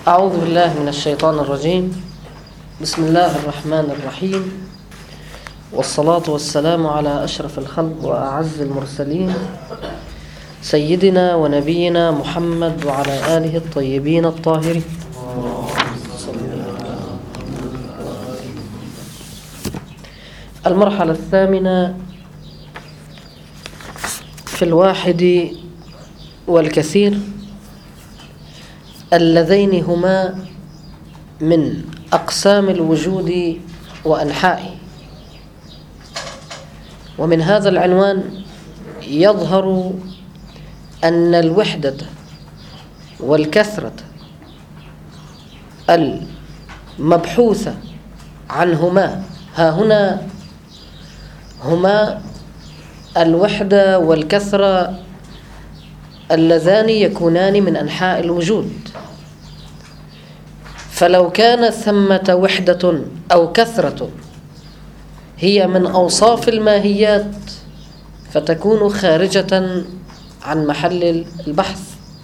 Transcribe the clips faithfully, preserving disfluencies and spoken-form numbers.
أعوذ بالله من الشيطان الرجيم. بسم الله الرحمن الرحيم، والصلاة والسلام على أشرف الخلق وأعز المرسلين سيدنا ونبينا محمد وعلى آله الطيبين الطاهرين. المرحلة الثامنة في الواحد والكثير، اللذين هما من أقسام الوجود وأنحائه. ومن هذا العنوان يظهر أن الوحدة والكثرة المبحوثة عنهما ها هنا هما الوحدة والكثرة اللذان يكونان من أنحاء الوجود. فلو كان ثمة وحدة أو كثرة هي من أوصاف الماهيات فتكون خارجة عن محل البحث.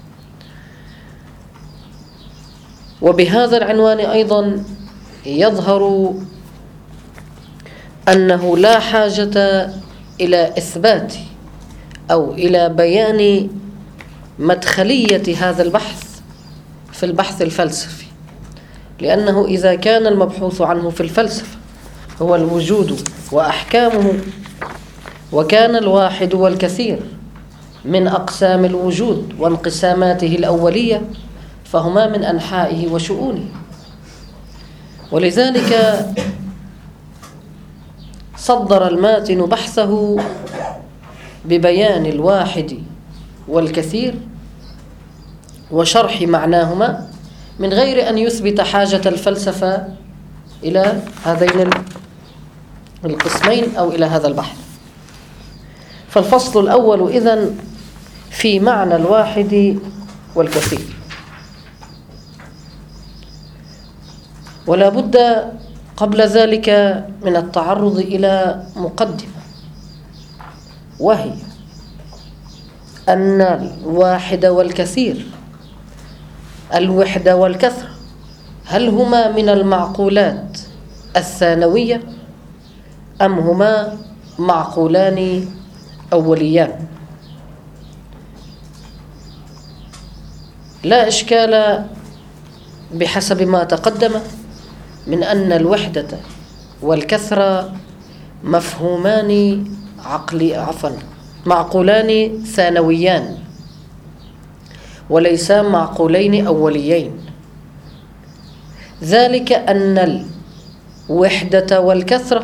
وبهذا العنوان أيضا يظهر أنه لا حاجة إلى إثبات أو إلى بيان مدخلية هذا البحث في البحث الفلسفي، لأنه إذا كان المبحوث عنه في الفلسفة هو الوجود وأحكامه، وكان الواحد والكثير من أقسام الوجود وانقساماته الأولية، فهما من أنحائه وشؤونه. ولذلك صدر الماتن بحثه ببيان الواحد والكثير وشرح معناهما من غير أن يثبت حاجة الفلسفة إلى هذين القسمين أو إلى هذا البحث. فالفصل الأول إذن في معنى الواحد والكثير. ولا بد قبل ذلك من التعرض إلى مقدمة، وهي أن الواحد والكثير، الوحدة والكثرة، هل هما من المعقولات الثانوية أم هما معقولان أوليان؟ لا إشكال بحسب ما تقدم من أن الوحدة والكثرة مفهومان عقلي عفوا معقولان ثانويان وليسا معقولين أوليين. ذلك أن الوحدة والكثرة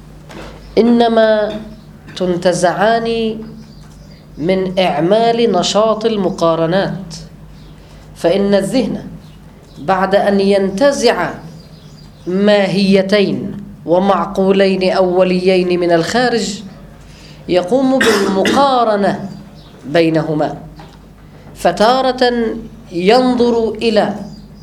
إنما تنتزعان من إعمال نشاط المقارنات، فإن الذهن بعد أن ينتزع ماهيتين ومعقولين أوليين من الخارج يقوم بالمقارنة بينهما، فتارة ينظر إلى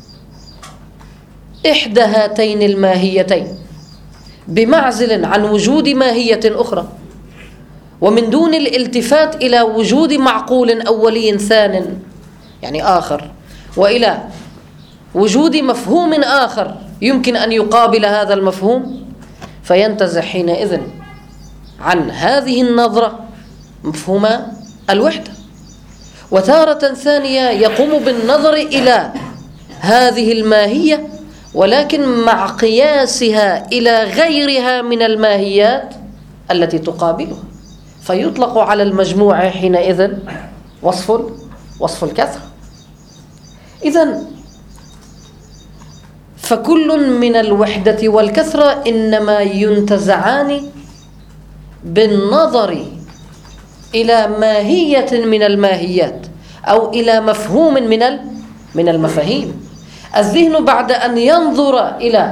إحدى هاتين الماهيتين بمعزل عن وجود ماهية أخرى، ومن دون الالتفات إلى وجود معقول أولي ثان يعني آخر، وإلى وجود مفهوم آخر يمكن أن يقابل هذا المفهوم، فينتزع حينئذ عن هذه النظرة مفهوم الوحدة. وتارة ثانية يقوم بالنظر إلى هذه الماهية ولكن مع قياسها إلى غيرها من الماهيات التي تقابلها، فيطلق على المجموعة حينئذ وصف وصف الكثرة. إذن فكل من الوحدة والكثرة إنما ينتزعان بالنظر إلى ماهية من الماهيات أو إلى مفهوم من من المفاهيم. الذهن بعد أن ينظر إلى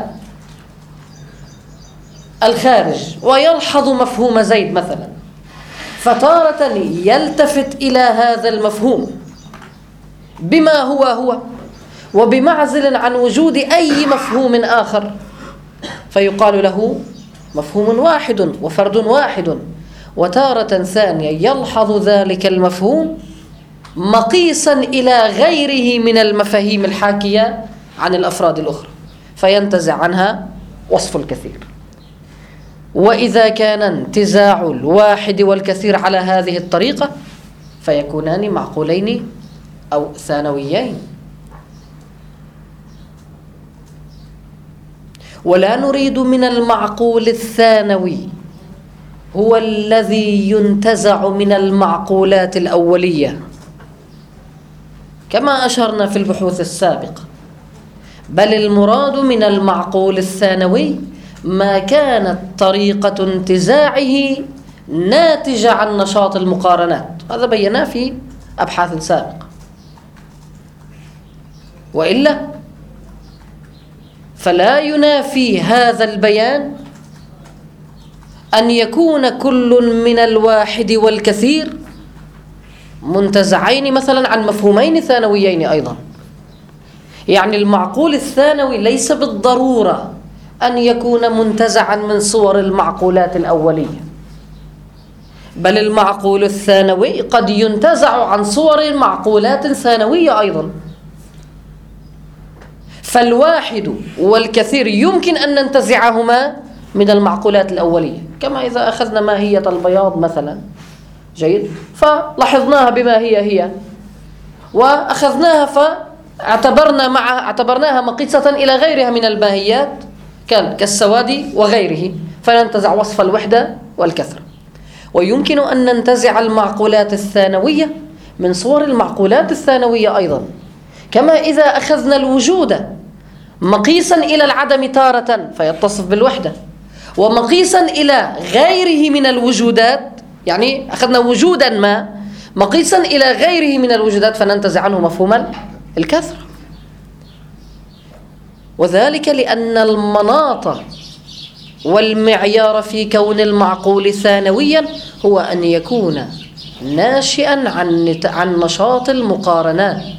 الخارج ويلحظ مفهوم زيد مثلا، فتارة يلتفت إلى هذا المفهوم بما هو هو وبمعزل عن وجود أي مفهوم آخر، فيقال له مفهوم واحد وفرد واحد. وتارة ثانية يلحظ ذلك المفهوم مقيسا إلى غيره من المفاهيم الحاكية عن الأفراد الأخرى، فينتزع عنها وصف الكثير. وإذا كان انتزاع الواحد والكثير على هذه الطريقة فيكونان معقولين أو ثانويين. ولا نريد من المعقول الثانوي هو الذي ينتزع من المعقولات الأولية كما أشرنا في البحوث السابقة، بل المراد من المعقول الثانوي ما كانت طريقة انتزاعه ناتجة عن نشاط المقارنات، هذا بيناه في أبحاث سابقة. وإلا فلا ينافي هذا البيان أن يكون كل من الواحد والكثير منتزعين مثلا عن مفهومين ثانويين أيضا. يعني المعقول الثانوي ليس بالضرورة أن يكون منتزعا من صور المعقولات الأولية، بل المعقول الثانوي قد ينتزع عن صور معقولات ثانوية أيضا. فالواحد والكثير يمكن أن ننتزعهما من المعقولات الأولية، كما إذا أخذنا ماهية البياض مثلا، جيد، فلاحظناها بما هي هي وأخذناها فاعتبرنا معها اعتبرناها مقيسة إلى غيرها من الماهيات كالسواد وغيره، فننتزع وصف الوحدة والكثرة. ويمكن أن ننتزع المعقولات الثانوية من صور المعقولات الثانوية أيضا، كما إذا أخذنا الوجود مقيسا إلى العدم تارة فيتصف بالوحدة، ومقيسا إلى غيره من الوجودات، يعني أخذنا وجودا ما مقيسا إلى غيره من الوجودات فننتزع عنه مفهوم الكثرة. وذلك لأن المناط والمعيار في كون المعقول ثانويا هو أن يكون ناشئا عن عن نشاط المقارنات.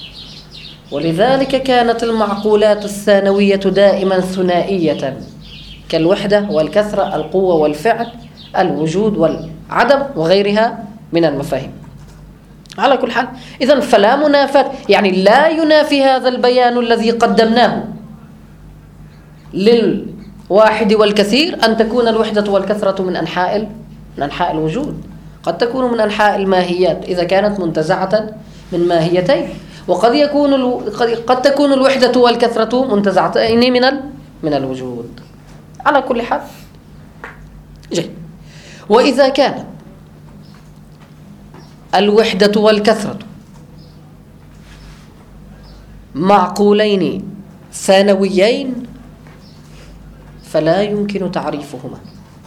ولذلك كانت المعقولات الثانوية دائما ثنائية كالوحدة والكثرة، القوة والفعل، الوجود والعدم وغيرها من المفاهيم. على كل حال إذن فلا منافاة، يعني لا ينافي هذا البيان الذي قدمناه للواحد والكثير أن تكون الوحدة والكثرة من أنحاء من أنحاء الوجود. قد تكون من أنحاء الماهيات إذا كانت منتزعة من ماهيتين، وقد يكون قد تكون الوحدة والكثرة منتزعتين من من الوجود. على كل حال جيد. وإذا كانت الوحدة والكثرة معقولين ثانويين فلا يمكن تعريفهما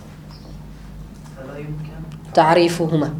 تعريفهما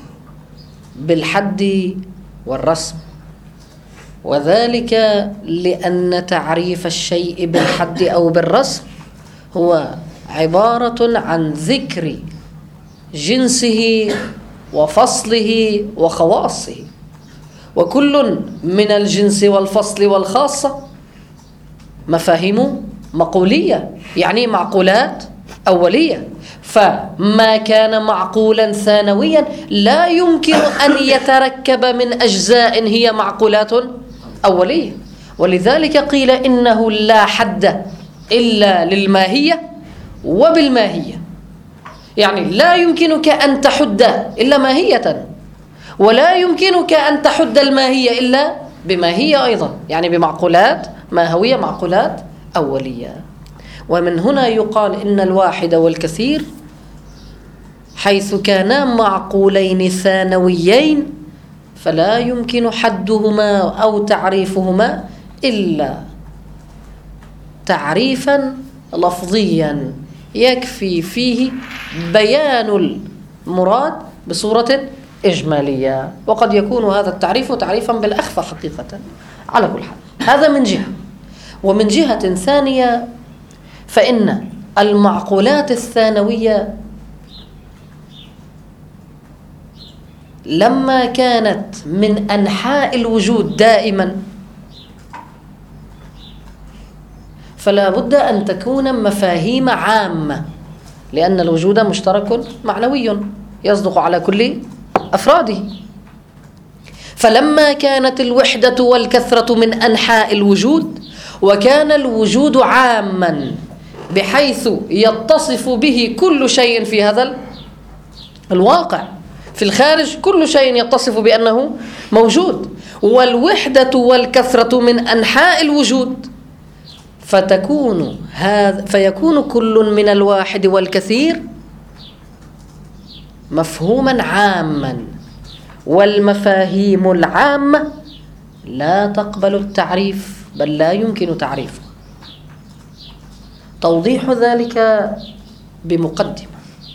بالحد والرسم، وذلك لأن تعريف الشيء بالحد أو بالرسم هو عبارة عن ذكر جنسه وفصله وخواصه، وكل من الجنس والفصل والخاصة مفاهيم مقولية، يعني معقولات أولية. فما كان معقولا ثانويا لا يمكن أن يتركب من أجزاء هي معقولات أولية. ولذلك قيل إنه لا حد إلا للماهية وبالماهية، يعني لا يمكنك أن تحد إلا ماهية، ولا يمكنك أن تحد الماهية إلا بماهية أيضا، يعني بمعقولات ماهوية، معقولات أولية. ومن هنا يقال إن الواحد والكثير حيث كانا معقولين ثانويين فلا يمكن حدهما أو تعريفهما إلا تعريفا لفظيا يكفي فيه بيان المراد بصورة إجمالية، وقد يكون هذا التعريف تعريفا بالأخفى حقيقة. على كل حال هذا من جهة. ومن جهة ثانية فإن المعقولات الثانوية لما كانت من أنحاء الوجود دائما فلا بد أن تكون مفاهيم عامة، لأن الوجود مشترك معنوي يصدق على كل أفراده. فلما كانت الوحدة والكثرة من أنحاء الوجود وكان الوجود عاما بحيث يتصف به كل شيء في هذا الواقع، في الخارج كل شيء يتصف بأنه موجود، والوحدة والكثرة من أنحاء الوجود، فتكون هذا فيكون كل من الواحد والكثير مفهوما عاما، والمفاهيم العامة لا تقبل التعريف بل لا يمكن تعريفه. توضيح ذلك بمقدمة: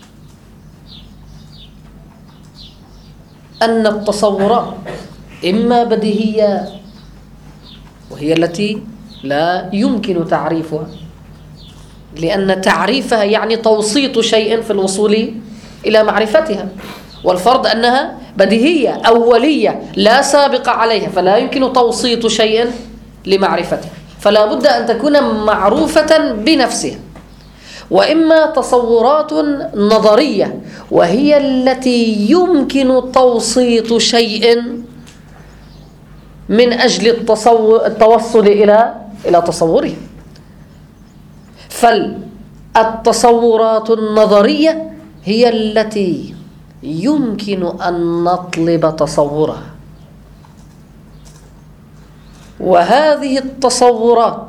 أن التصورات إما بديهية وهي التي لا يمكن تعريفها، لأن تعريفها يعني توسيط شيء في الوصول إلى معرفتها، والفرض أنها بديهية أولية لا سابق عليها، فلا يمكن توسيط شيء لمعرفتها، فلا بد أن تكون معروفة بنفسها. وإما تصورات نظرية وهي التي يمكن توسيط شيء من أجل التصور التوصل إلى إلى تصوره. فالتصورات النظرية هي التي يمكن أن نطلب تصورها، وهذه التصورات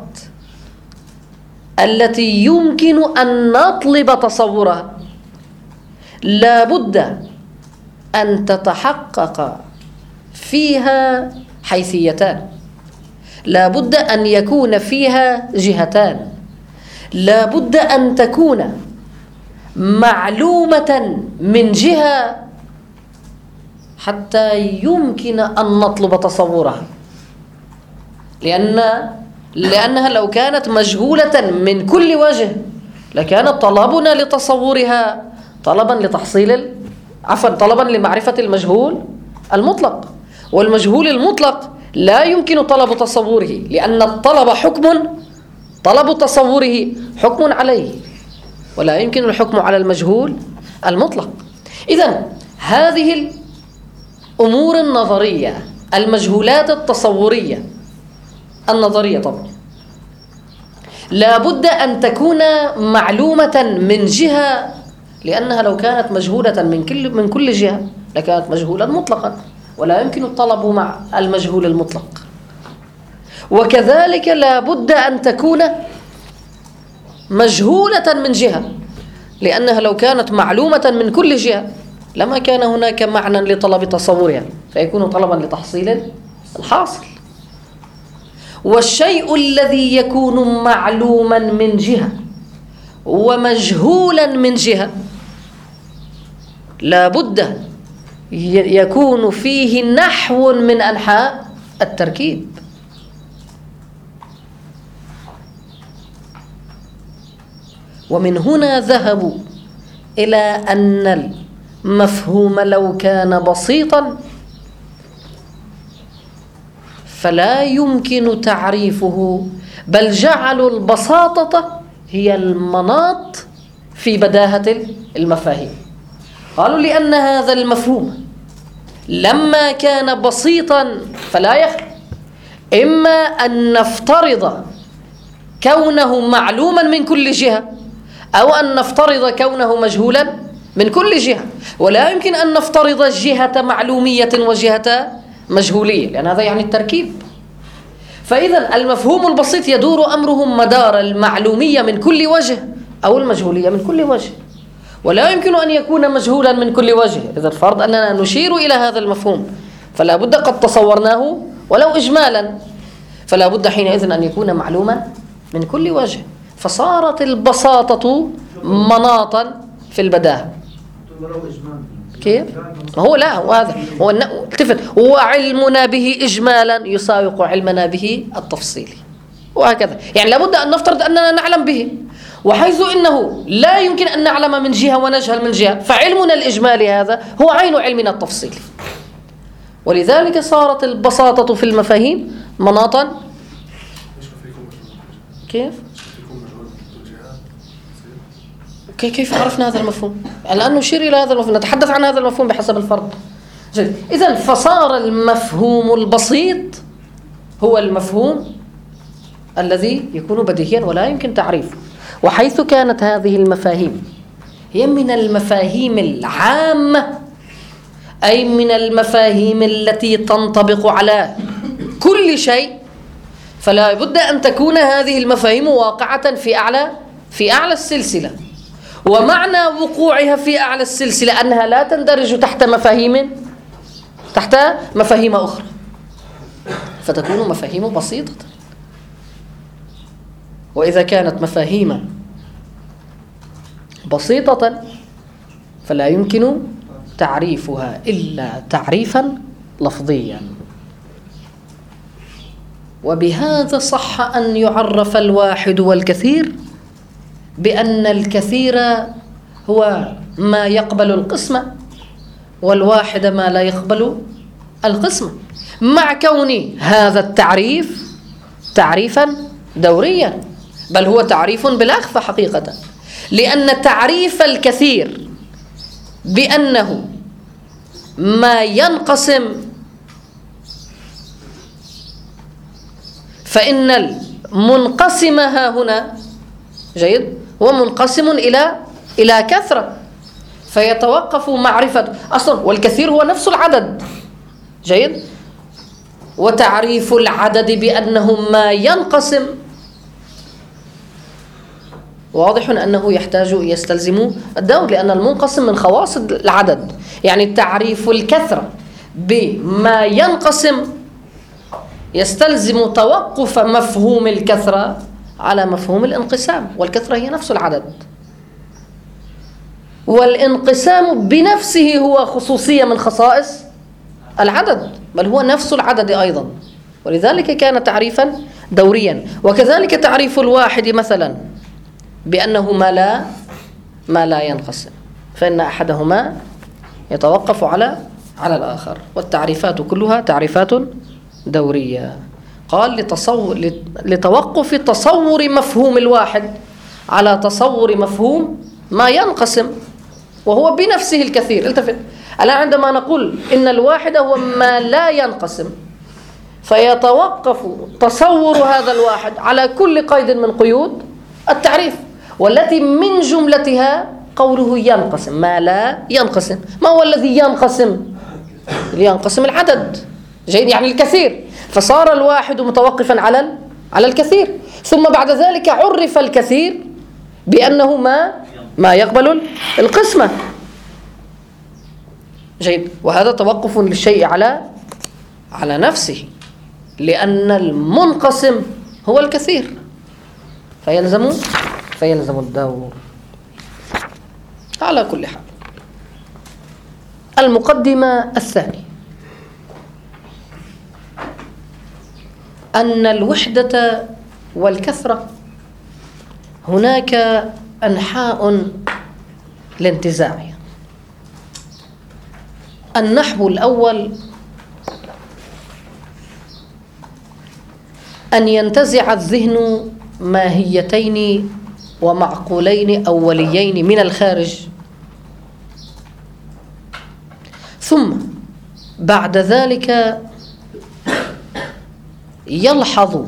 التي يمكن أن نطلب تصورها لا بد أن تتحقق فيها حيثيتان، لا بد أن يكون فيها جهتان، لا بد أن تكون معلومة من جهة حتى يمكن أن نطلب تصورها، لأن لأنها لو كانت مجهولة من كل وجه لكان طلبنا لتصورها طلبا لتحصيل عفوا طلبا لمعرفة المجهول المطلق، والمجهول المطلق لا يمكن طلب تصوره، لأن الطلب حكم، طلب تصوره حكم عليه، ولا يمكن الحكم على المجهول المطلق. إذن هذه الأمور النظرية، المجهولات التصورية النظرية طبعا لا بد أن تكون معلومة من جهة، لأنها لو كانت مجهولة من كل من كل جهة لكانت مجهولا مطلقا، ولا يمكن الطلب مع المجهول المطلق. وكذلك لا بد أن تكون مجهولة من جهة، لأنها لو كانت معلومة من كل جهة لما كان هناك معنى لطلب تصورها، فيكون طلبا لتحصيل الحاصل. والشيء الذي يكون معلوما من جهة ومجهولا من جهة لا بد يكون فيه نحو من أنحاء التركيب. ومن هنا ذهبوا إلى أن المفهوم لو كان بسيطا فلا يمكن تعريفه، بل جعلوا البساطة هي المناط في بداهة المفاهيم. قالوا لأن هذا المفهوم لما كان بسيطا فلا يخلو إما أن نفترض كونه معلوما من كل جهة، أو أن نفترض كونه مجهولا من كل جهة، ولا يمكن أن نفترض جهة معلومية وجهة مجهولية، لأن هذا يعني التركيب. فإذا المفهوم البسيط يدور أمره مدار المعلومية من كل وجه أو المجهولية من كل وجه، ولا يمكن أن يكون مجهولا من كل وجه. إذا الفرض أننا نشير إلى هذا المفهوم فلا بد قد تصورناه ولو إجمالا، فلا بد حينئذ أن يكون معلوما من كل وجه، فصارت البساطة مناطا في البداهة. كيف؟ ما هو لا وهذا هو التفت، هو علمنا به إجمالا يساوق علمنا به التفصيلي، وهكذا. يعني لابد أن نفترض أننا نعلم به، وحيث إنه لا يمكن أن نعلم من جهة ونجهل من جهة، فعلمنا الإجمالي هذا هو عين علمنا التفصيلي. ولذلك صارت البساطة في المفاهيم مناطا. كيف؟ كيف عرفنا هذا المفهوم؟ الآن نشير إلى هذا المفهوم، نتحدث عن هذا المفهوم بحسب الفرض. إذن فصار المفهوم البسيط هو المفهوم الذي يكون بديهيا ولا يمكن تعريفه. وحيث كانت هذه المفاهيم هي من المفاهيم العامة، أي من المفاهيم التي تنطبق على كل شيء، فلا بد أن تكون هذه المفاهيم واقعة في أعلى في أعلى السلسلة. ومعنى وقوعها في أعلى السلسلة أنها لا تندرج تحت مفاهيم تحت مفاهيم أخرى، فتكون مفاهيم بسيطة. وإذا كانت مفاهيم بسيطة فلا يمكن تعريفها إلا تعريفا لفظيا. وبهذا صح أن يعرف الواحد والكثير بأن الكثير هو ما يقبل القسمة والواحد ما لا يقبل القسمة، مع كون هذا التعريف تعريفا دوريا، بل هو تعريف بالأخفى حقيقة، لأن تعريف الكثير بأنه ما ينقسم، فإن المنقسم ها هنا جيد هو منقسم إلى إلى كثرة، فيتوقف معرفة أصلا، والكثير هو نفس العدد جيد. وتعريف العدد بأنه ما ينقسم واضح أنه يحتاج يستلزم الدور، لأن المنقسم من خواص العدد. يعني تعريف الكثرة بما ينقسم يستلزم توقف مفهوم الكثرة على مفهوم الانقسام، والكثرة هي نفس العدد، والانقسام بنفسه هو خصوصية من خصائص العدد، بل هو نفس العدد أيضا، ولذلك كان تعريفا دوريا. وكذلك تعريف الواحد مثلا بأنه ما لا ما لا ينقسم، فإن أحدهما يتوقف على على الآخر، والتعريفات كلها تعريفات دورية. قال لتصور لتوقف تصور مفهوم الواحد على تصور مفهوم ما ينقسم وهو بنفسه الكثير. التفت الآن عندما نقول إن الواحد هو ما لا ينقسم، فيتوقف تصور هذا الواحد على كل قيد من قيود التعريف، والتي من جملتها قوله ينقسم. ما لا ينقسم، ما هو الذي ينقسم؟ ينقسم العدد جيد، يعني الكثير، فصار الواحد متوقفا على على الكثير. ثم بعد ذلك عرف الكثير بأنه ما ما يقبل القسمة جيد. وهذا توقف للشيء على على نفسه، لأن المنقسم هو الكثير، فيلزم فيلزم الدور. على كل حال، المقدمة الثانية أن الوحدة والكثرة هناك أنحاء لانتزاعها. النحو الأول أن ينتزع الذهن ماهيتين ومعقولين أوليين من الخارج، ثم بعد ذلك يلحظ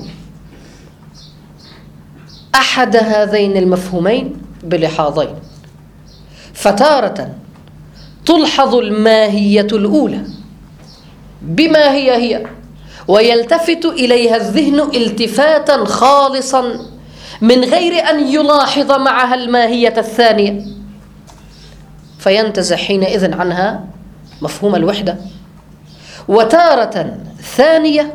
أحد هذين المفهومين بلحاظين، فتارة تلحظ الماهية الأولى بما هي هي، ويلتفت إليها الذهن التفاتا خالصا من غير أن يلاحظ معها الماهية الثانية، فينتزع حينئذ عنها مفهوم الوحدة. وتارة ثانية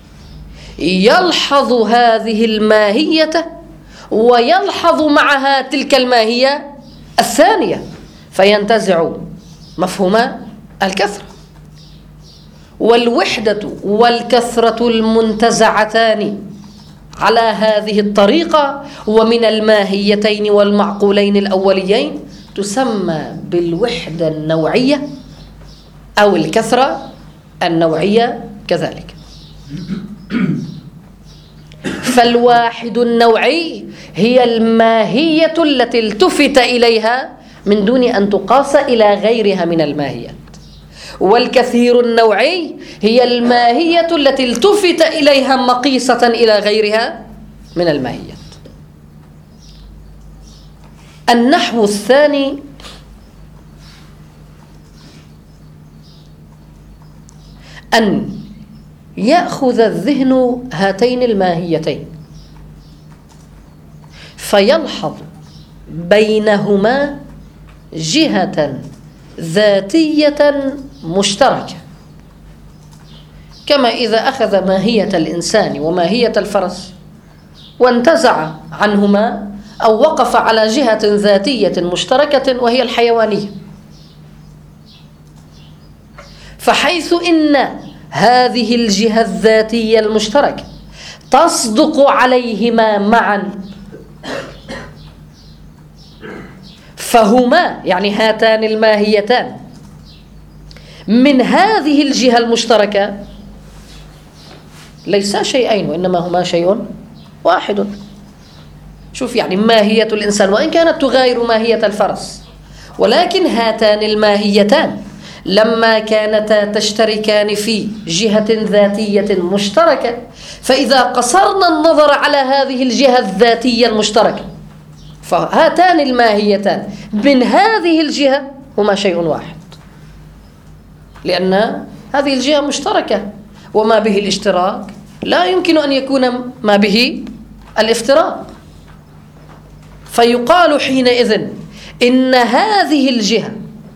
يلحظ هذه الماهية ويلحظ معها تلك الماهية الثانية، فينتزع مفهوم الكثرة. والوحدة والكثرة المنتزعتان على هذه الطريقة ومن الماهيتين والمعقولين الأوليين تسمى بالوحدة النوعية أو الكثرة النوعية كذلك. فالواحد النوعي هي الماهية التي التفت إليها من دون أن تقاس إلى غيرها من الماهيات، والكثير النوعي هي الماهية التي التفت إليها مقيسة إلى غيرها من الماهيات. النحو الثاني أن يأخذ الذهن هاتين الماهيتين فيلحظ بينهما جهة ذاتية مشتركة، كما إذا أخذ ماهية الإنسان وماهية الفرس وانتزع عنهما أو وقف على جهة ذاتية مشتركة وهي الحيوانية، فحيث إن هذه الجهة الذاتية المشتركة تصدق عليهما معا، فهما يعني هاتان الماهيتان من هذه الجهة المشتركة ليسا شيئين وإنما هما شيء واحد. شوف يعني ماهية الإنسان وإن كانت تغاير ماهية الفرس، ولكن هاتان الماهيتان لما كانتا تشتركان في جهة ذاتية مشتركة، فإذا قصرنا النظر على هذه الجهة الذاتية المشتركة فهاتان الماهيتان من هذه الجهة هما شيء واحد، لأن هذه الجهة مشتركة، وما به الاشتراك لا يمكن أن يكون ما به الافتراق. فيقال حينئذ إن هذه الجهة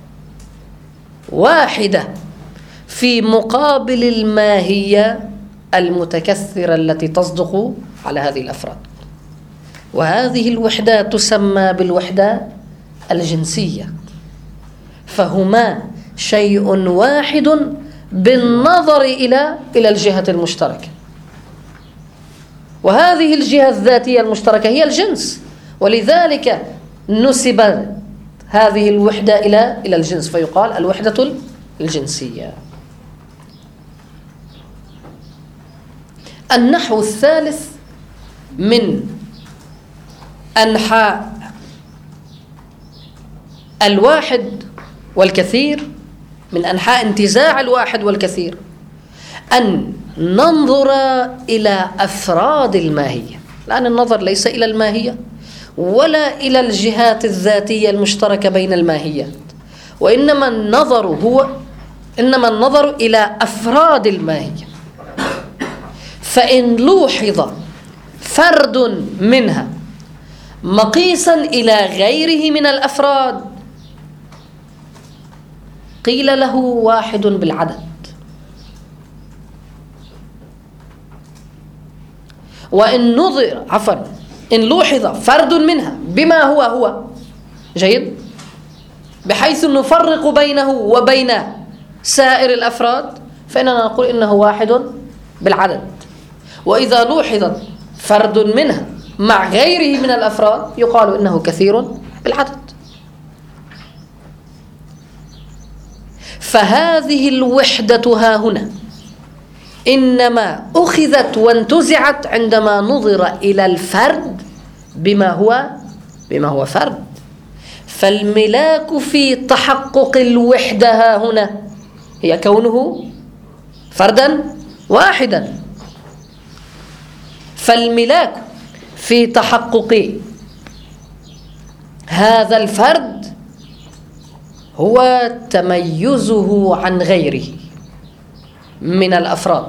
واحدة في مقابل الماهية المتكثرة التي تصدق على هذه الأفراد، وهذه الوحدة تسمى بالوحدة الجنسية، فهما شيء واحد بالنظر إلى إلى الجهة المشتركة، وهذه الجهة الذاتية المشتركة هي الجنس، ولذلك نسبت هذه الوحدة إلى إلى الجنس فيقال الوحدة الجنسية. النحو الثالث من أنحاء الواحد والكثير، من أنحاء انتزاع الواحد والكثير، أن ننظر إلى أفراد الماهية، لأن النظر ليس إلى الماهية ولا إلى الجهات الذاتية المشتركة بين الماهيات، وإنما النظر هو إنما النظر إلى أفراد الماهية. فإن لوحظ فرد منها مقيسا إلى غيره من الأفراد قيل له واحد بالعدد، وإن نظر عفوا إن لوحظ فرد منها بما هو هو جيد بحيث نفرق بينه وبين سائر الأفراد فإننا نقول إنه واحد بالعدد. وإذا لوحظ فرد منها مع غيره من الأفراد يقال إنه كثير بالعدد. فهذه الوحدة ها هنا إنما أخذت وانتزعت عندما نظر إلى الفرد بما هو بما هو فرد. فالملاك في تحقق الوحدة ها هنا هي كونه فردا واحدا. فالملاك في تحقق هذا الفرد هو تميزه عن غيره من الأفراد،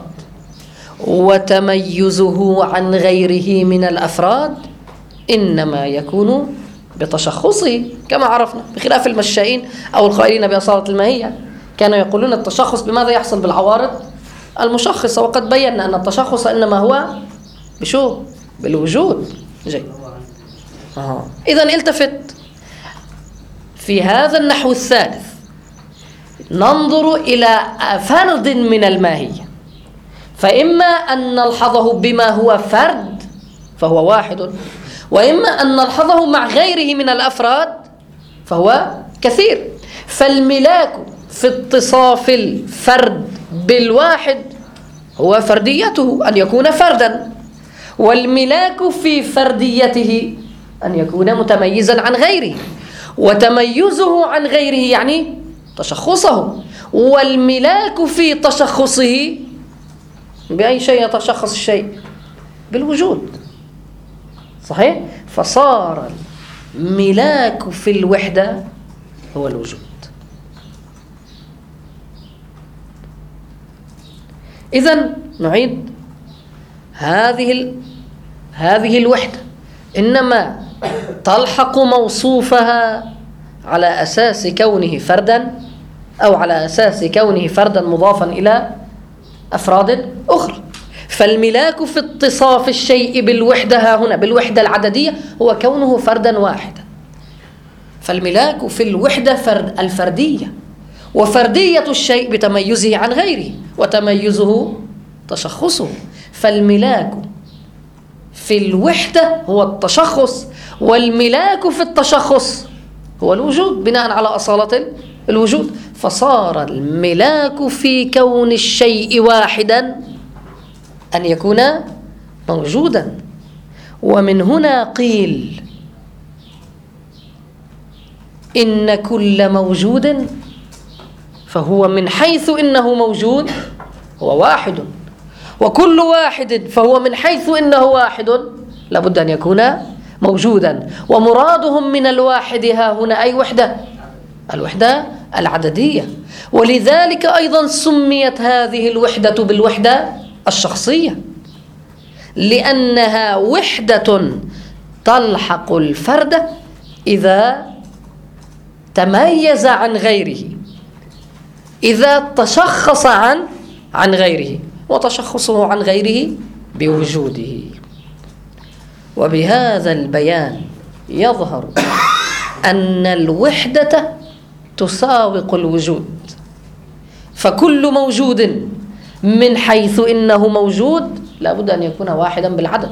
وتميزه عن غيره من الأفراد إنما يكون بتشخصه كما عرفنا، بخلاف المشائين أو القائلين بأصالة الماهية كانوا يقولون التشخص بماذا يحصل؟ بالعوارض المشخصة، وقد بينا أن التشخص إنما هو بشو؟ بالوجود. جيد. آه. إذن التفت في هذا النحو الثالث ننظر إلى فرد من الماهية، فإما أن نلحظه بما هو فرد فهو واحد، وإما أن نلحظه مع غيره من الأفراد فهو كثير. فالملاك في اتصاف الفرد بالواحد هو فرديته أن يكون فردا، والملاك في فرديته أن يكون متميزا عن غيره، وتميزه عن غيره يعني تشخصه، والملاك في تشخصه بأي شيء يتشخص الشيء؟ بالوجود. صحيح؟ فصار الملاك في الوحدة هو الوجود. إذن نعيد هذه ال... هذه الوحدة إنما تلحق موصوفها على أساس كونه فردا أو على أساس كونه فردا مضافا إلى أفراد أخرى. فالملاك في اتصاف الشيء بالوحدة ها هنا بالوحدة العددية هو كونه فردا واحدا. فالملاك في الوحدة فرد الفردية، وفردية الشيء بتميزه عن غيره، وتميزه تشخصه. فالملاك في الوحدة هو التشخص، والملاك في التشخص هو الوجود بناء على أصالة الوجود. فصار الملاك في كون الشيء واحدا أن يكون موجودا. ومن هنا قيل إن كل موجود فهو من حيث إنه موجود هو واحد، وكل واحد فهو من حيث إنه واحد لابد أن يكون موجودا. ومرادهم من الواحد ها هنا أي وحدة؟ الوحدة العددية. ولذلك أيضا سميت هذه الوحدة بالوحدة الشخصية، لأنها وحدة تلحق الفرد إذا تميز عن غيره، إذا تشخص عن عن غيره، وتشخصه عن غيره بوجوده. وبهذا البيان يظهر أن الوحدة تساوق الوجود. فكل موجود من حيث إنه موجود لابد أن يكون واحدا بالعدد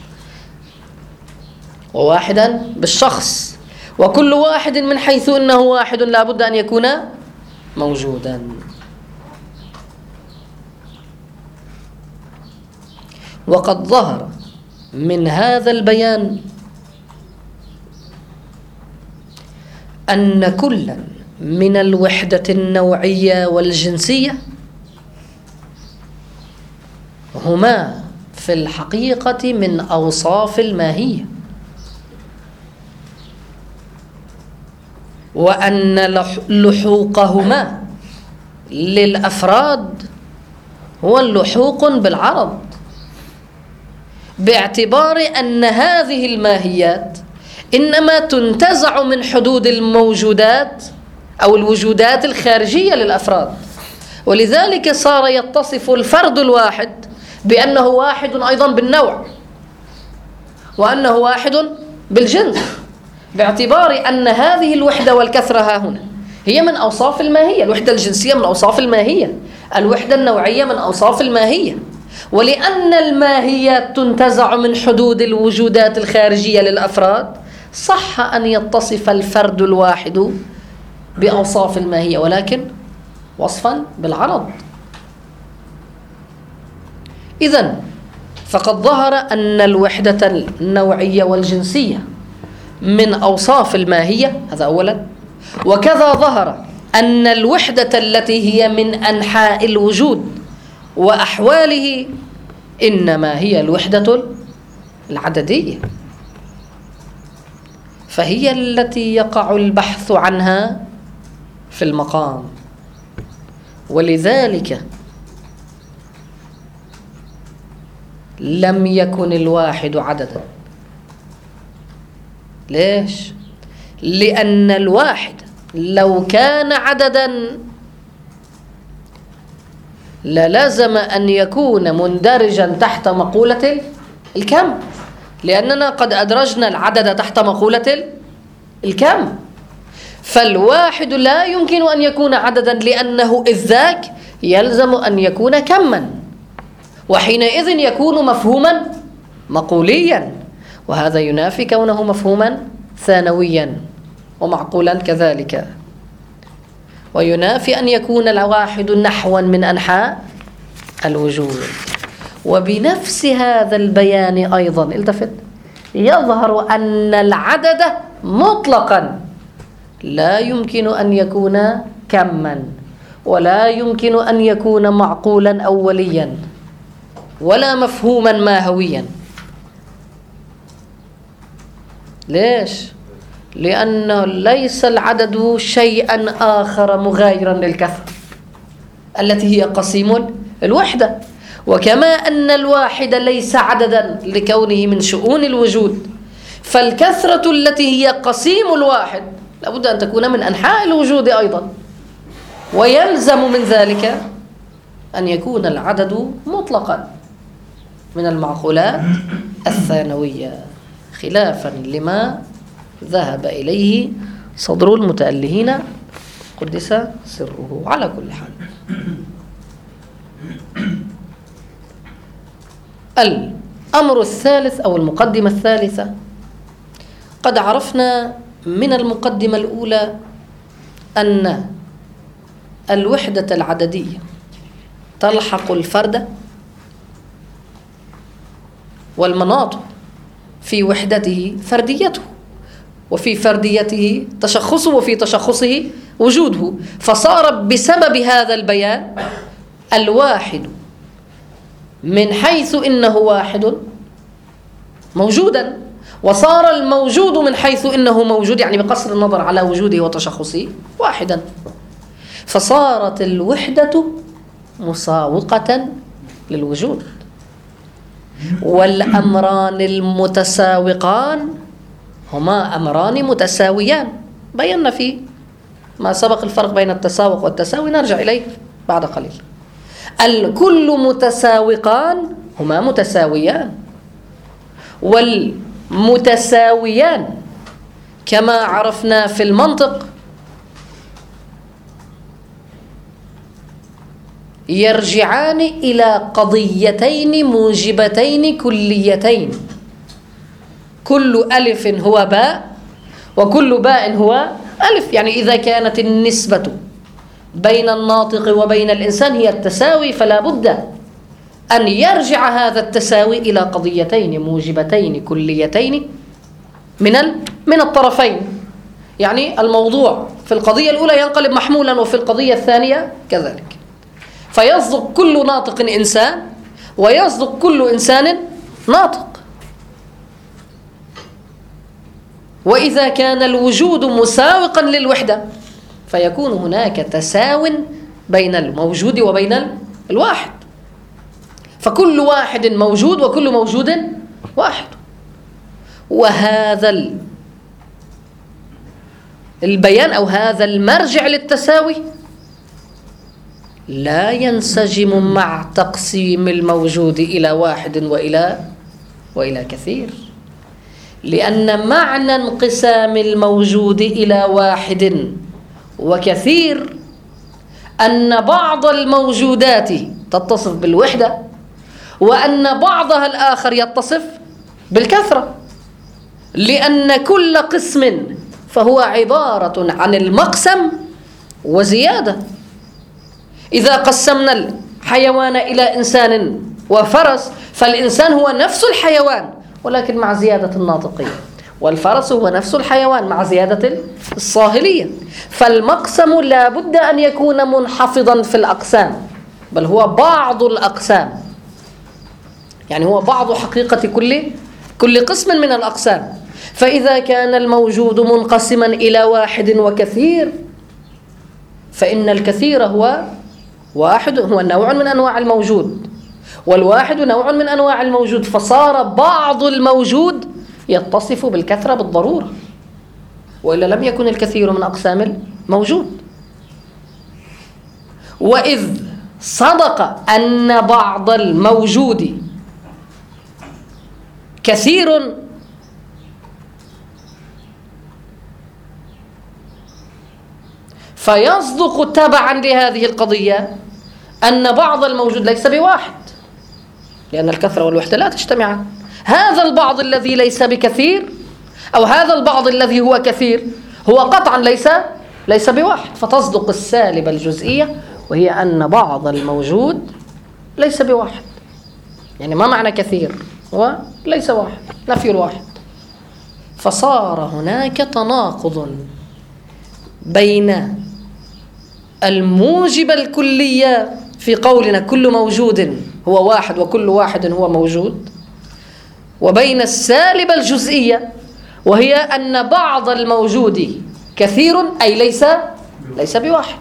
وواحدا بالشخص، وكل واحد من حيث إنه واحد لابد أن يكون موجودا. وقد ظهر من هذا البيان أن كلا من الوحدة النوعية والجنسية هما في الحقيقة من أوصاف الماهية، وأن لحوقهما للأفراد هو اللحوق بالعرض، باعتبار أن هذه الماهيات إنما تنتزع من حدود الموجودات أو الوجودات الخارجية للأفراد. ولذلك صار يتصف الفرد الواحد بأنه واحد أيضا بالنوع، وأنه واحد بالجنس، باعتبار أن هذه الوحدة والكثرة ها هنا هي من أوصاف الماهية. الوحدة الجنسية من أوصاف الماهية، الوحدة النوعية من أوصاف الماهية. ولأن الماهيات تنتزع من حدود الوجودات الخارجية للأفراد صح أن يتصف الفرد الواحد بأوصاف الماهية، ولكن وصفا بالعرض. إذن فقد ظهر أن الوحدة النوعية والجنسية من أوصاف الماهية، هذا أولا. وكذا ظهر أن الوحدة التي هي من أنحاء الوجود وأحواله إنما هي الوحدة العددية، فهي التي يقع البحث عنها في المقام. ولذلك لم يكن الواحد عددا. ليش؟ لأن الواحد لو كان عددا للازم أن يكون مندرجا تحت مقولة الكم، لأننا قد أدرجنا العدد تحت مقولة الكم. فالواحد لا يمكن أن يكون عددا لأنه إذ ذاك يلزم أن يكون كما، وحينئذ يكون مفهوما مقوليا، وهذا ينافي كونه مفهوما ثانويا ومعقولا كذلك، وينافي أن يكون الواحد نحوا من أنحاء الوجود. وبنفس هذا البيان أيضا التفت يظهر أن العدد مطلقا لا يمكن أن يكون كما، ولا يمكن أن يكون معقولا أوليا، ولا مفهوما ماهويا. ليش؟ لأنه ليس العدد شيئا آخر مغايرا للكثرة التي هي قسيم الوحدة. وكما أن الواحد ليس عددا لكونه من شؤون الوجود، فالكثرة التي هي قسيم الواحد لابد أن تكون من أنحاء الوجود أيضا، ويلزم من ذلك أن يكون العدد مطلقا من المعقولات الثانوية، خلافا لما ذهب إليه صدر المتألهين قدس سره. على كل حال، الأمر الثالث أو المقدمة الثالثة، قد عرفنا من المقدمة الأولى أن الوحدة العددية تلحق الفرد، والمناط في وحدته فرديته، وفي فرديته تشخصه، وفي تشخصه وجوده، فصار بسبب هذا البيان الواحد من حيث إنه واحد موجودا، وصار الموجود من حيث إنه موجود، يعني بقصر النظر على وجوده وتشخصه، واحدا. فصارت الوحدة مساوقة للوجود، والأمران المتساوقان هما أمران متساويان. بينا في ما سبق الفرق بين التساوق والتساوي، نرجع إليه بعد قليل. الكل متساوقان هما متساويان، والمتساويان كما عرفنا في المنطق يرجعان إلى قضيتين موجبتين كليتين، كل ألف هو باء وكل باء هو ألف. يعني إذا كانت النسبة بين الناطق وبين الإنسان هي التساوي، فلا بد أن يرجع هذا التساوي إلى قضيتين موجبتين كليتين من من الطرفين. يعني الموضوع في القضية الأولى ينقلب محمولا، وفي القضية الثانية كذلك. فيصدق كل ناطق إنسان، ويصدق كل إنسان ناطق. وإذا كان الوجود مساوقا للوحدة فيكون هناك تساو بين الموجود وبين الواحد، فكل واحد موجود وكل موجود واحد. وهذا البيان أو هذا المرجع للتساوي لا ينسجم مع تقسيم الموجود إلى واحد وإلى وإلى كثير، لأن معنى انقسام الموجود إلى واحد وكثير أن بعض الموجودات تتصف بالوحدة، وأن بعضها الآخر يتصف بالكثرة، لأن كل قسم فهو عبارة عن المقسم وزيادة. إذا قسمنا الحيوان إلى إنسان وفرس، فالإنسان هو نفس الحيوان ولكن مع زيادة الناطقية، والفرس هو نفس الحيوان مع زيادة الصاهلية. فالمقسم لا بد أن يكون منحفظا في الأقسام، بل هو بعض الأقسام، يعني هو بعض حقيقة كل كل قسم من الأقسام. فإذا كان الموجود منقسما إلى واحد وكثير، فإن الكثير هو واحد، هو نوع من أنواع الموجود، والواحد نوع من أنواع الموجود، فصار بعض الموجود يتصف بالكثرة بالضرورة، وإلا لم يكن الكثير من أقسام الموجود. وإذ صدق أن بعض الموجود كثير، فيصدق تبعا لهذه القضية أن بعض الموجود ليس بواحد، لأن الكثرة والوحدة لا تجتمعان. هذا البعض الذي ليس بكثير أو هذا البعض الذي هو كثير هو قطعا ليس ليس بواحد، فتصدق السالبة الجزئية، وهي أن بعض الموجود ليس بواحد. يعني ما معنى كثير؟ هو ليس واحد، نفي الواحد. فصار هناك تناقض بين الموجب الكلية في قولنا كل موجود هو واحد وكل واحد هو موجود، وبين السالبة الجزئية، وهي أن بعض الموجود كثير أي ليس ليس بواحد.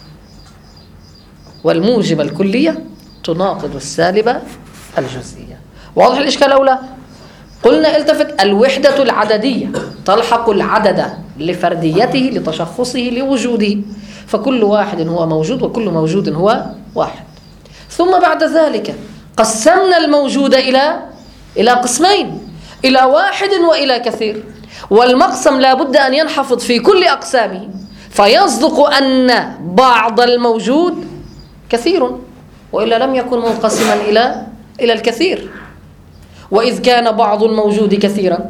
والموجبة الكلية تناقض السالبة الجزئية. واضح الإشكال أو لا؟ قلنا التفت، الوحدة العددية تلحق العدد لفرديته لتشخصه لوجوده، فكل واحد هو موجود وكل موجود هو واحد. ثم بعد ذلك قسمنا الموجود إلى إلى قسمين، إلى واحد وإلى كثير، والمقسم لا بد أن ينحفظ في كل أقسامه، فيصدق أن بعض الموجود كثير، وإلا لم يكن منقسما إلى إلى الكثير. وإذ كان بعض الموجود كثيرا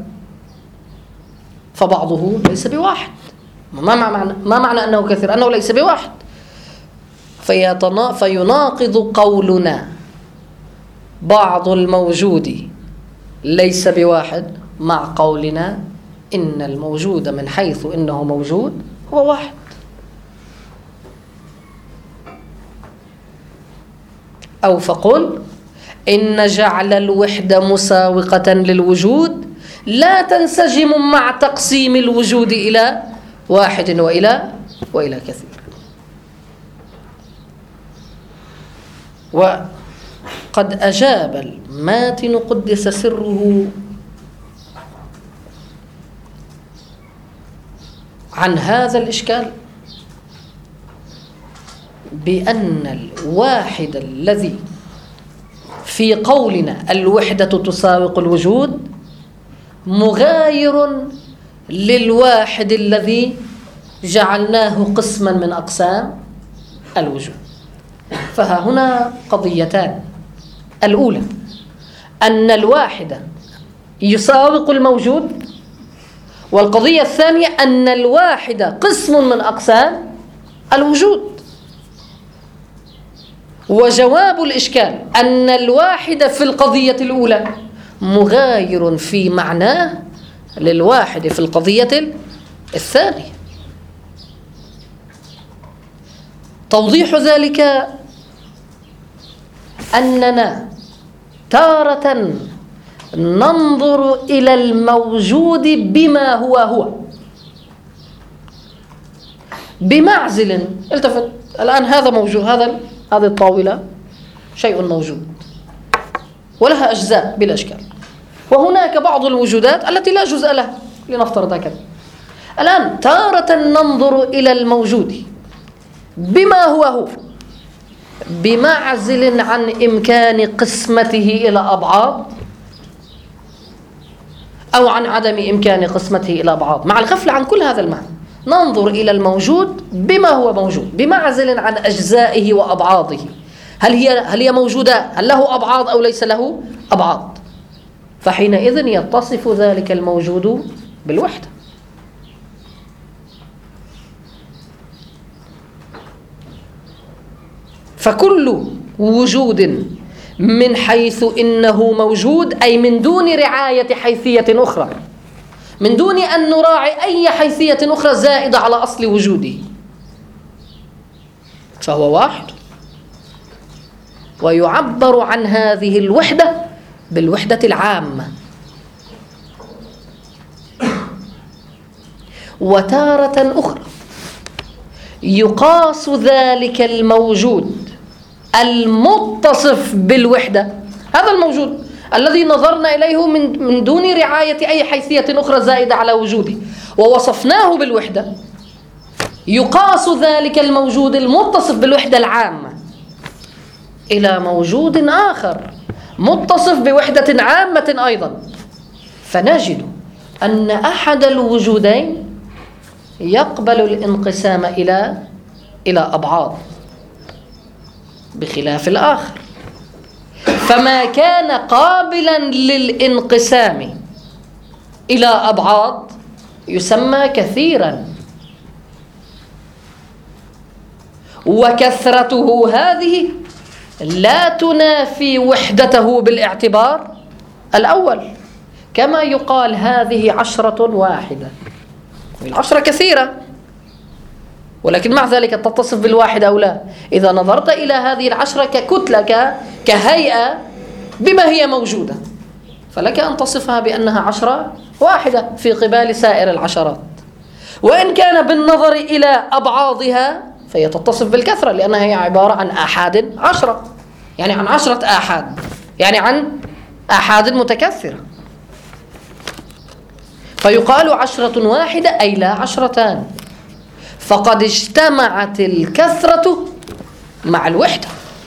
فبعضه ليس بواحد. ما معنى ما معنى أنه كثير؟ أنه ليس بواحد. فيتنا فيناقض قولنا بعض الموجود ليس بواحد مع قولنا إن الموجود من حيث إنه موجود هو واحد. أو فقل إن جعل الوحدة مساوقة للوجود لا تنسجم مع تقسيم الوجود إلى واحد وإلى وإلى كثير. وقد أجاب الماتن قدس سره عن هذا الإشكال بأن الواحد الذي في قولنا الوحدة تساوق الوجود مغاير للواحد الذي جعلناه قسما من أقسام الوجود. فها هنا قضيتان: الأولى أن الواحد يساوق الموجود، والقضية الثانية أن الواحد قسم من أقسام الوجود. وجواب الإشكال أن الواحد في القضية الأولى مغاير في معناه للواحد في القضية الثانية. توضيح ذلك أننا تارة ننظر إلى الموجود بما هو هو بمعزل. التفت الآن، هذا موجود، هذا هذه الطاولة شيء موجود ولها أجزاء بلا إشكال، وهناك بعض الوجودات التي لا جزء لها، لنفترض هكذا. الآن تارة ننظر إلى الموجود بما هو هو بمعزل عن إمكان قسمته إلى أبعاد أو عن عدم إمكان قسمته إلى أبعاد، مع الغفلة عن كل هذا المعنى. ننظر إلى الموجود بما هو موجود بمعزل عن أجزائه وأبعاضه. هل هي هل هي موجودة؟ هل له أبعاد أو ليس له أبعاد؟ فحينئذ يتصف ذلك الموجود بالوحدة. فكل وجود من حيث إنه موجود، أي من دون رعاية حيثية أخرى، من دون أن نراعي أي حيثية أخرى زائدة على أصل وجوده، فهو واحد. ويعبر عن هذه الوحدة بالوحدة العامة. وتارة أخرى يقاس ذلك الموجود المتصف بالوحدة، هذا الموجود الذي نظرنا إليه من من دون رعاية أي حيثية أخرى زائدة على وجوده ووصفناه بالوحدة، يقاس ذلك الموجود المتصف بالوحدة العامة إلى موجود آخر متصف بوحدة عامة أيضا، فنجد أن أحد الوجودين يقبل الانقسام إلى إلى أبعاد بخلاف الآخر. فما كان قابلا للانقسام إلى أبعاد يسمى كثيرا، وكثرته هذه لا تنافي وحدته بالاعتبار الأول، كما يقال هذه عشرة واحدة. العشرة كثيرة، ولكن مع ذلك تتصف بالواحد أو لا؟ إذا نظرت إلى هذه العشرة ككتلة كهيئة بما هي موجودة، فلك أن تصفها بأنها عشرة واحدة في قبال سائر العشرات. وإن كان بالنظر إلى أبعاضها فهي تتصف بالكثرة، لأنها هي عبارة عن آحاد عشرة، يعني عن عشرة آحاد، يعني عن آحاد متكثرة. فيقال عشرة واحدة أي لا عشرتان، فقد اجتمعت الكثرة مع الوحدة.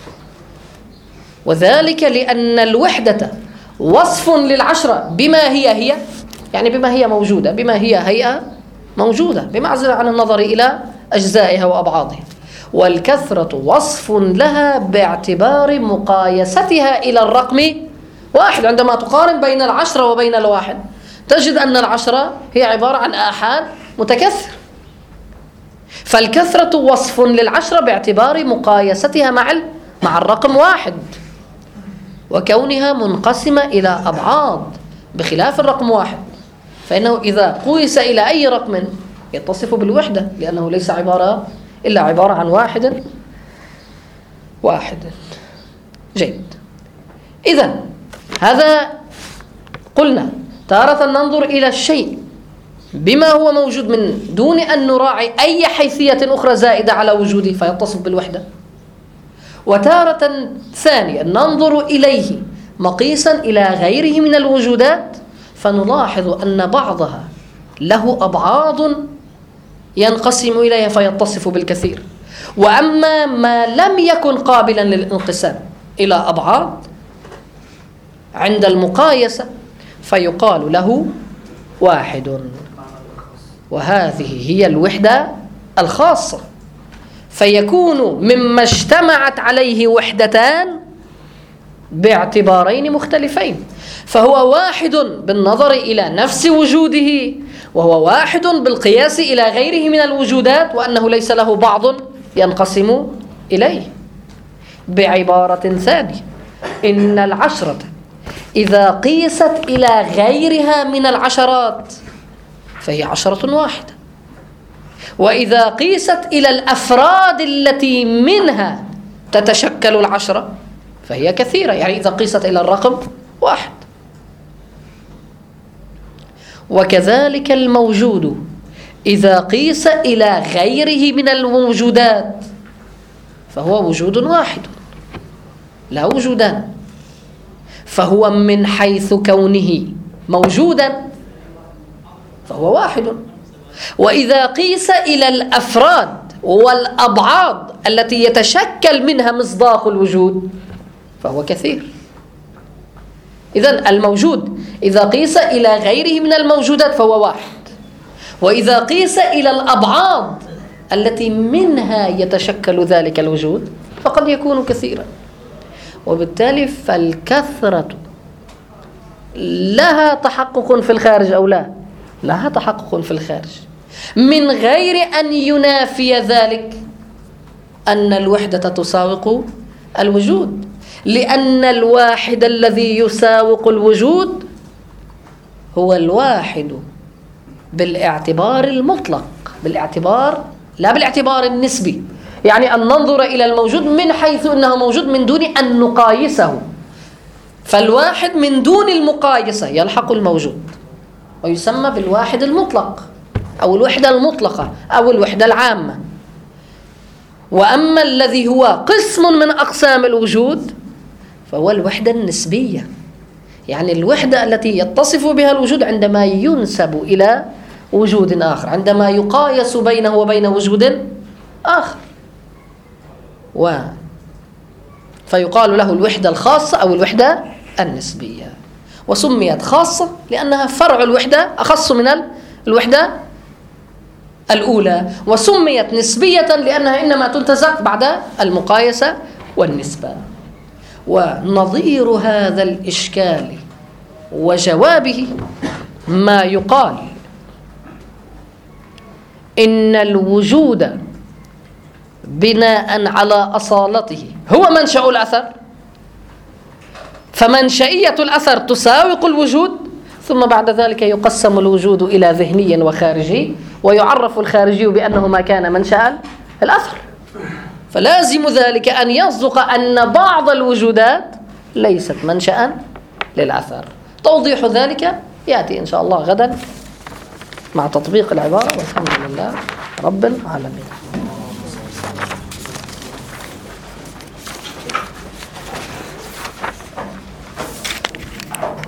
وذلك لأن الوحدة وصف للعشرة بما هي هي، يعني بما هي موجودة، بما هي هيئة موجودة بمعزل عن النظر إلى أجزائها وأبعاضها. والكثرة وصف لها باعتبار مقايستها إلى الرقم واحد. عندما تقارن بين العشرة وبين الواحد تجد أن العشرة هي عبارة عن آحاد متكثر، فالكثرة وصف للعشرة باعتبار مقايستها مع مع الرقم واحد، وكونها منقسمة إلى أبعاض بخلاف الرقم واحد، فإنه إذا قيس إلى أي رقم يتصف بالوحدة، لأنه ليس عبارة إلا عبارة عن واحد واحد. جيد. إذن هذا قلنا تارة ننظر إلى الشيء بما هو موجود من دون أن نراعي أي حيثية أخرى زائدة على وجوده فيتصف بالوحدة، وتارة ثانية ننظر إليه مقيسا إلى غيره من الوجودات فنلاحظ أن بعضها له أبعاض ينقسم إليها فيتصف بالكثير، وأما ما لم يكن قابلا للانقسام إلى أبعاض عند المقايسة فيقال له واحد. وهذه هي الوحدة الخاصة، فيكون مما اجتمعت عليه وحدتان باعتبارين مختلفين، فهو واحد بالنظر إلى نفس وجوده، وهو واحد بالقياس إلى غيره من الوجودات، وأنه ليس له بعض ينقسم إليه. بعبارة ثانية، إن العشرة إذا قيست إلى غيرها من العشرات فهي عشرة واحدة، وإذا قيست إلى الأفراد التي منها تتشكل العشرة فهي كثيرة، يعني إذا قيست إلى الرقم واحد. وكذلك الموجود إذا قيس إلى غيره من الموجودات فهو وجود واحد لا وجودان، فهو من حيث كونه موجودا فهو واحد. وإذا قيس إلى الأفراد والأبعاض التي يتشكل منها مصداق الوجود فهو كثير. إذن الموجود إذا قيس إلى غيره من الموجودات فهو واحد، وإذا قيس إلى الأبعاض التي منها يتشكل ذلك الوجود فقد يكون كثيرا. وبالتالي فالكثرة لها تحقق في الخارج أو لا؟ لها تحقق في الخارج، من غير أن ينافي ذلك أن الوحدة تساوق الوجود، لأن الواحد الذي يساوق الوجود هو الواحد بالاعتبار المطلق، بالاعتبار لا بالاعتبار النسبي، يعني أن ننظر إلى الموجود من حيث أنه موجود من دون أن نقايسه. فالواحد من دون المقايسة يلحق الموجود ويسمى بالواحد المطلق أو الوحدة المطلقة أو الوحدة العامة. وأما الذي هو قسم من أقسام الوجود فهو الوحدة النسبية، يعني الوحدة التي يتصف بها الوجود عندما ينسب إلى وجود آخر، عندما يقايس بينه وبين وجود آخر، و فيقال له الوحدة الخاصة أو الوحدة النسبية. وسميت خاصة لأنها فرع الوحدة أخص من الوحدة الأولى، وسميت نسبية لأنها إنما تنتزع بعد المقايسة والنسبة. ونظير هذا الإشكال وجوابه ما يقال إن الوجود بناء على أصالته هو منشأ الأثر، فمنشئية الأثر تساوق الوجود، ثم بعد ذلك يقسم الوجود إلى ذهني وخارجي، ويعرف الخارجي بأنه ما كان منشأ الأثر. فلازم ذلك أن يصدق أن بعض الوجودات ليست منشأ للأثر. توضيح ذلك يأتي إن شاء الله غدا مع تطبيق العبارة، والحمد لله رب العالمين.